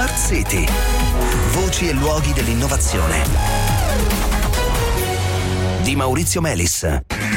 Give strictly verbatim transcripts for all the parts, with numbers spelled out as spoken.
Smart City. Voci e luoghi dell'innovazione. Di Maurizio Melis.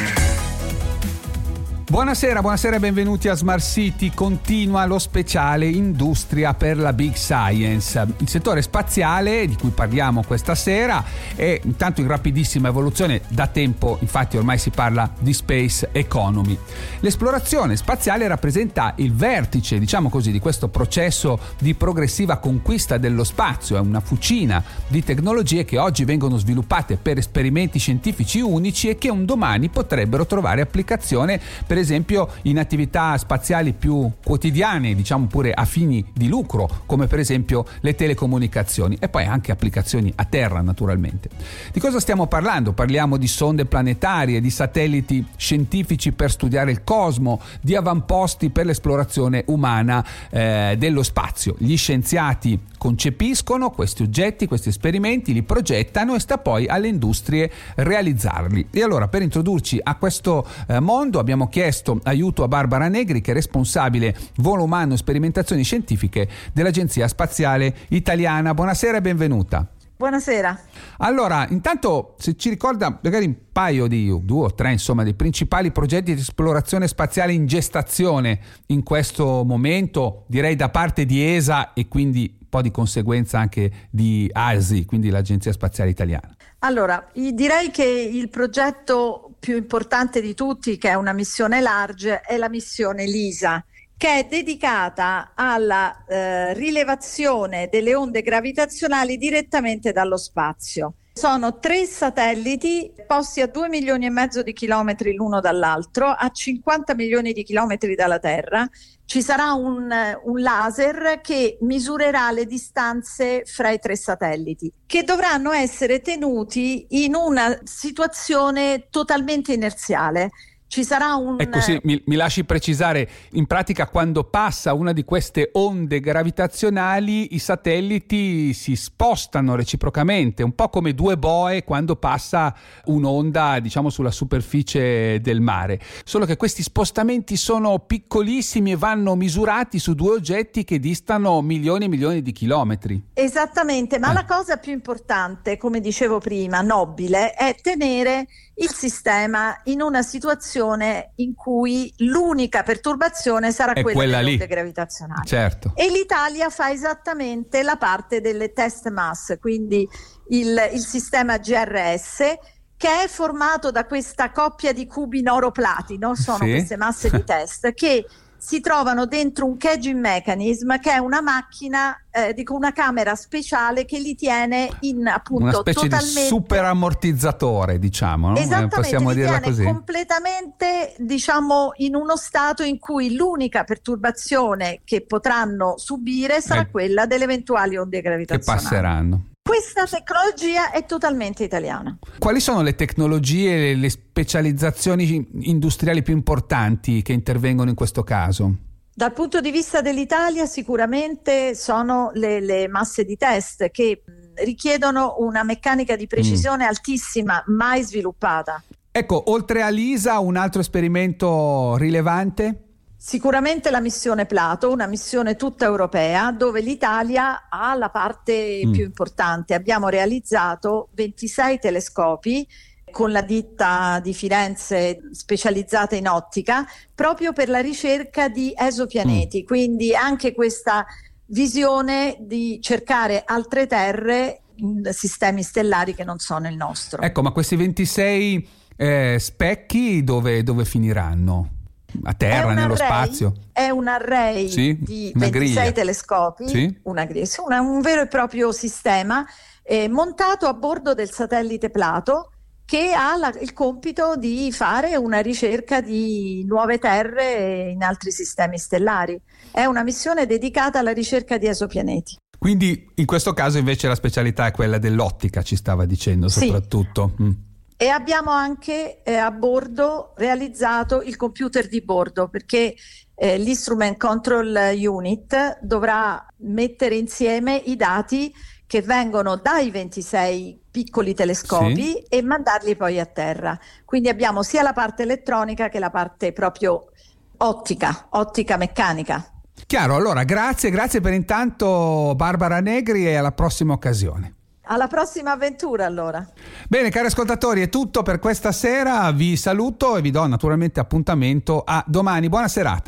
Buonasera, buonasera e benvenuti a Smart City. Continua lo speciale Industria per la Big Science. Il settore spaziale di cui parliamo questa sera è intanto in rapidissima evoluzione. Da tempo infatti ormai si parla di space economy. L'esplorazione spaziale rappresenta il vertice, diciamo così, di questo processo di progressiva conquista dello spazio. È una fucina di tecnologie che oggi vengono sviluppate per esperimenti scientifici unici e che un domani potrebbero trovare applicazione per Per esempio in attività spaziali più quotidiane, diciamo pure a fini di lucro, come per esempio le telecomunicazioni, e poi anche applicazioni a terra naturalmente. Di cosa stiamo parlando? Parliamo di sonde planetarie, di satelliti scientifici per studiare il cosmo, di avamposti per l'esplorazione umana eh, dello spazio. Gli scienziati concepiscono questi oggetti, questi esperimenti, li progettano e sta poi alle industrie realizzarli. E allora, per introdurci a questo eh, mondo abbiamo chiesto aiuto a Barbara Negri, che è responsabile volo umano e sperimentazioni scientifiche dell'Agenzia Spaziale Italiana. Buonasera e benvenuta. Buonasera. Allora, intanto se ci ricorda magari un paio di due o tre, insomma, dei principali progetti di esplorazione spaziale in gestazione in questo momento, direi da parte di E S A e quindi un po' di conseguenza anche di A S I, quindi l'Agenzia Spaziale Italiana. Allora, direi che il progetto più importante di tutti, che è una missione large, è la missione LISA, che è dedicata alla eh, rilevazione delle onde gravitazionali direttamente dallo spazio. Sono tre satelliti posti a due milioni e mezzo di chilometri l'uno dall'altro, a cinquanta milioni di chilometri dalla Terra. Ci sarà un, un laser che misurerà le distanze fra i tre satelliti, che dovranno essere tenuti in una situazione totalmente inerziale. Ci sarà un... Ecco, sì, mi, mi lasci precisare, in pratica quando passa una di queste onde gravitazionali i satelliti si spostano reciprocamente, un po' come due boe quando passa un'onda, diciamo, sulla superficie del mare, solo che questi spostamenti sono piccolissimi e vanno misurati su due oggetti che distano milioni e milioni di chilometri. Esattamente, ma eh. la cosa più importante, come dicevo prima, nobile, è tenere il sistema in una situazione in cui l'unica perturbazione sarà è quella, quella delle lì. onde gravitazionali. Certo. E l'Italia fa esattamente la parte delle test mass, quindi il, il sistema G R S, che è formato da questa coppia di cubi in oro platino, sono sì. queste masse di test che si trovano dentro un caging mechanism, che è una macchina, eh, dico una camera speciale che li tiene in appunto una specie totalmente... di super ammortizzatore, diciamo, no? Esattamente, possiamo li dirla tiene così. completamente, diciamo, in uno stato in cui l'unica perturbazione che potranno subire sarà eh, quella delle eventuali onde che gravitazionali. passeranno. Questa tecnologia è totalmente italiana. Quali sono le tecnologie e le specializzazioni industriali più importanti che intervengono in questo caso? Dal punto di vista dell'Italia sicuramente sono le, le masse di test che richiedono una meccanica di precisione mm. altissima, mai sviluppata. Ecco, oltre a LISA, un altro esperimento rilevante? Sicuramente la missione Plato, una missione tutta europea, dove l'Italia ha la parte mm. più importante. Abbiamo realizzato ventisei telescopi con la ditta di Firenze specializzata in ottica, proprio per la ricerca di esopianeti. Mm. Quindi anche questa visione di cercare altre terre in sistemi stellari che non sono il nostro. Ecco, ma questi ventisei eh, specchi dove, dove finiranno? A terra, nello array, spazio? È un array sì, di una ventisei griglia. telescopi, sì. una griglia, una, un vero e proprio sistema eh, montato a bordo del satellite Plato, che ha la, il compito di fare una ricerca di nuove terre in altri sistemi stellari. È una missione dedicata alla ricerca di esopianeti. Quindi in questo caso invece la specialità è quella dell'ottica, ci stava dicendo, soprattutto. Sì. Mm. E abbiamo anche eh, a bordo realizzato il computer di bordo, perché eh, l'Instrument Control Unit dovrà mettere insieme i dati che vengono dai ventisei piccoli telescopi sì. e mandarli poi a terra. Quindi abbiamo sia la parte elettronica che la parte proprio ottica, ottica meccanica. Chiaro, allora grazie, grazie per intanto Barbara Negri e alla prossima occasione. Alla prossima avventura allora. Bene, cari ascoltatori, è tutto per questa sera, vi saluto e vi do naturalmente appuntamento a domani. Buona serata.